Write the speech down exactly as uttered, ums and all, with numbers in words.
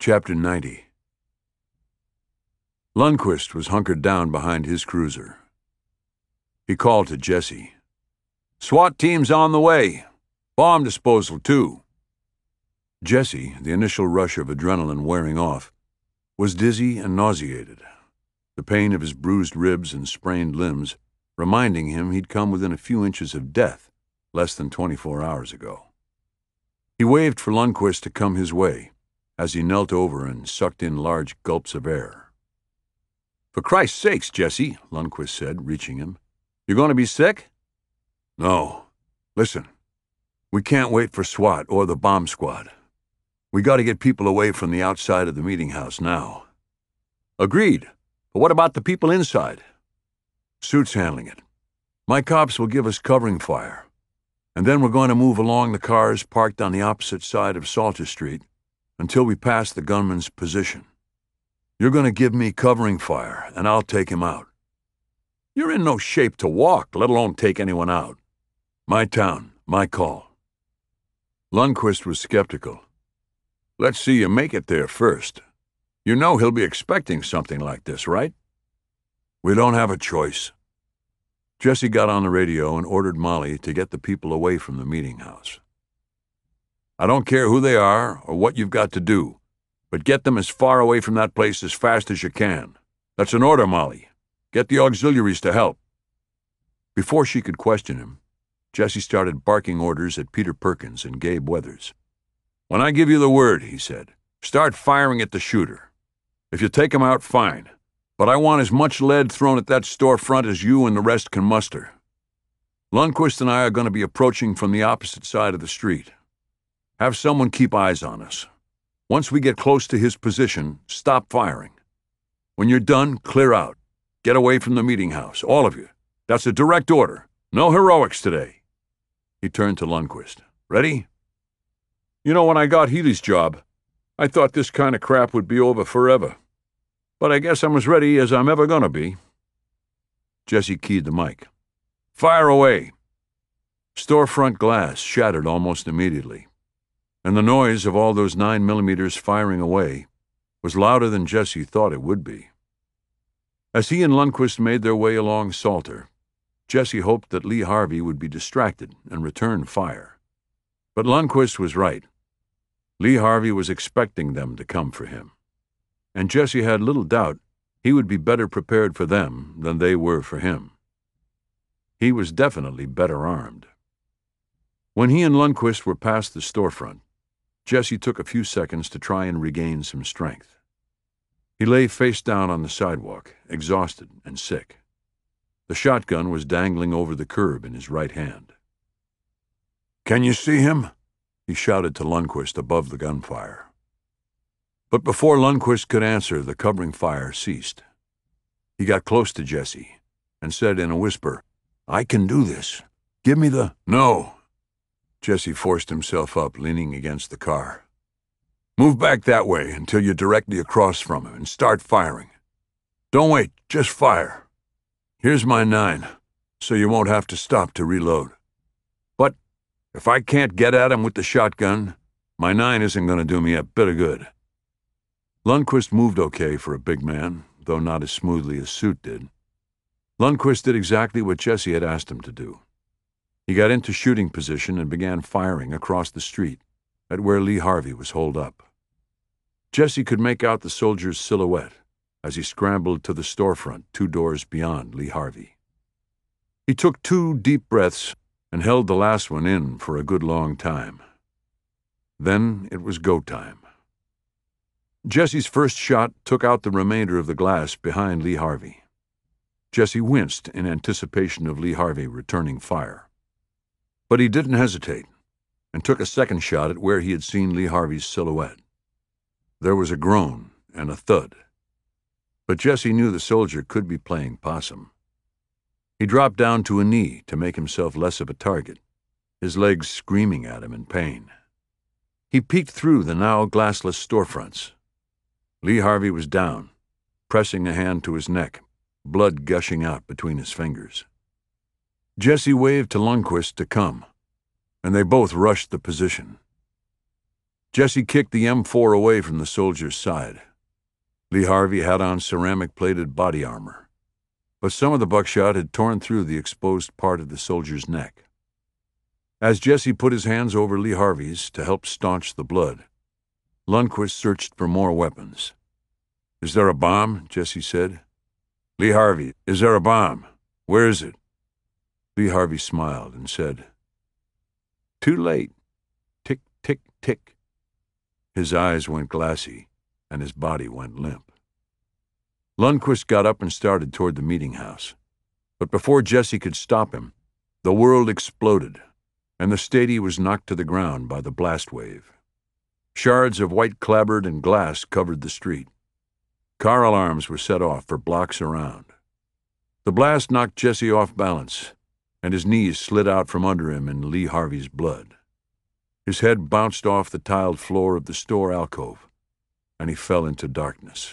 Chapter ninety. Lundquist was hunkered down behind his cruiser. He called to Jesse. "SWAT team's on the way. Bomb disposal, too." Jesse, the initial rush of adrenaline wearing off, was dizzy and nauseated, the pain of his bruised ribs and sprained limbs reminding him he'd come within a few inches of death less than twenty-four hours ago. He waved for Lundquist to come his way as he knelt over and sucked in large gulps of air. "For Christ's sakes, Jesse," Lundquist said, reaching him. "You going to be sick?" "No. Listen, we can't wait for SWAT or the bomb squad. We got to get people away from the outside of the meeting house now." "Agreed. But what about the people inside?" "Suit's handling it. My cops will give us covering fire, and then we're going to move along the cars parked on the opposite side of Salter Street until we pass the gunman's position. You're going to give me covering fire, and I'll take him out." "You're in no shape to walk, let alone take anyone out." "My town, my call." Lundquist was skeptical. "Let's see you make it there first. You know he'll be expecting something like this, right?" "We don't have a choice." Jesse got on the radio and ordered Molly to get the people away from the meeting house. "I don't care who they are or what you've got to do, but get them as far away from that place as fast as you can. That's an order, Molly. Get the auxiliaries to help." Before she could question him, Jesse started barking orders at Peter Perkins and Gabe Weathers. "When I give you the word," he said, "start firing at the shooter. If you take him out, fine. But I want as much lead thrown at that storefront as you and the rest can muster. Lundquist and I are going to be approaching from the opposite side of the street. Have someone keep eyes on us. Once we get close to his position, stop firing. When you're done, clear out. Get away from the meeting house, all of you. That's a direct order. No heroics today." He turned to Lundquist. "Ready?" "You know, when I got Healy's job, I thought this kind of crap would be over forever. But I guess I'm as ready as I'm ever going to be." Jesse keyed the mic. "Fire away." Storefront glass shattered almost immediately, and the noise of all those nine millimeters firing away was louder than Jesse thought it would be. As he and Lundquist made their way along Salter, Jesse hoped that Lee Harvey would be distracted and return fire. But Lundquist was right. Lee Harvey was expecting them to come for him, and Jesse had little doubt he would be better prepared for them than they were for him. He was definitely better armed. When he and Lundquist were past the storefront, Jesse took a few seconds to try and regain some strength. He lay face down on the sidewalk, exhausted and sick. The shotgun was dangling over the curb in his right hand. "Can you see him?" he shouted to Lundquist above the gunfire. But before Lundquist could answer, the covering fire ceased. He got close to Jesse and said in a whisper, "I can do this. Give me the—" "No." Jesse forced himself up, leaning against the car. "Move back that way until you're directly across from him and start firing. Don't wait, just fire. Here's my nine, so you won't have to stop to reload. But if I can't get at him with the shotgun, my nine isn't going to do me a bit of good." Lundquist moved okay for a big man, though not as smoothly as Suit did. Lundquist did exactly what Jesse had asked him to do. He got into shooting position and began firing across the street at where Lee Harvey was holed up. Jesse could make out the soldier's silhouette as he scrambled to the storefront two doors beyond Lee Harvey. He took two deep breaths and held the last one in for a good long time. Then it was go time. Jesse's first shot took out the remainder of the glass behind Lee Harvey. Jesse winced in anticipation of Lee Harvey returning fire. But he didn't hesitate and took a second shot at where he had seen Lee Harvey's silhouette. There was a groan and a thud. But Jesse knew the soldier could be playing possum. He dropped down to a knee to make himself less of a target, his legs screaming at him in pain. He peeked through the now glassless storefronts. Lee Harvey was down, pressing a hand to his neck, blood gushing out between his fingers. Jesse waved to Lundquist to come, and they both rushed the position. Jesse kicked the M four away from the soldier's side. Lee Harvey had on ceramic-plated body armor, but some of the buckshot had torn through the exposed part of the soldier's neck. As Jesse put his hands over Lee Harvey's to help staunch the blood, Lundquist searched for more weapons. "Is there a bomb?" Jesse said. "Lee Harvey, is there a bomb? Where is it?" Lee Harvey smiled and said, "Too late. Tick, tick, tick." His eyes went glassy, and his body went limp. Lundquist got up and started toward the meeting house. But before Jesse could stop him, the world exploded, and the stady was knocked to the ground by the blast wave. Shards of white clapboard and glass covered the street. Car alarms were set off for blocks around. The blast knocked Jesse off balance, and his knees slid out from under him in Lee Harvey's blood. His head bounced off the tiled floor of the store alcove, and he fell into darkness.